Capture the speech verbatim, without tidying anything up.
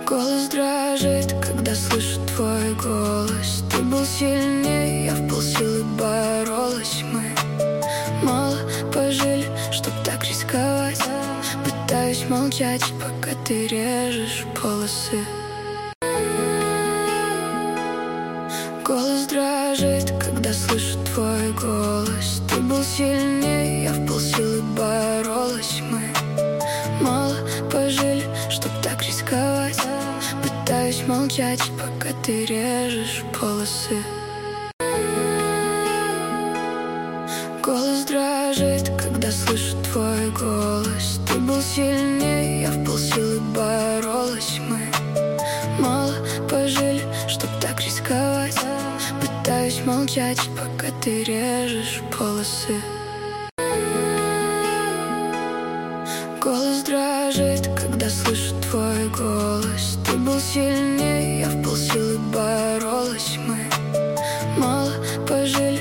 Голос дрожит, когда слышу твой голос. Ты был сильнее, я в полсилы боролась. Мы мало пожили, чтоб так рисковать. Пытаюсь молчать, пока ты режешь полосы. Голос дрожит, когда слышу твой голос. Ты был сильнее, я в полсилы боролась. Мы мало пожили, чтоб так рисковать. Пытаюсь молчать, пока ты режешь полосы. Голос дрожит, когда слышу твой голос. Ты был сильнее, я в полсилы боролась. Мы мало пожили, чтоб так рисковать. Пытаюсь молчать, пока ты режешь полосы. Голос дрожит, когда слышу твой голос. Ты был сильнее, я в полсилы боролась. Мы мало пожили,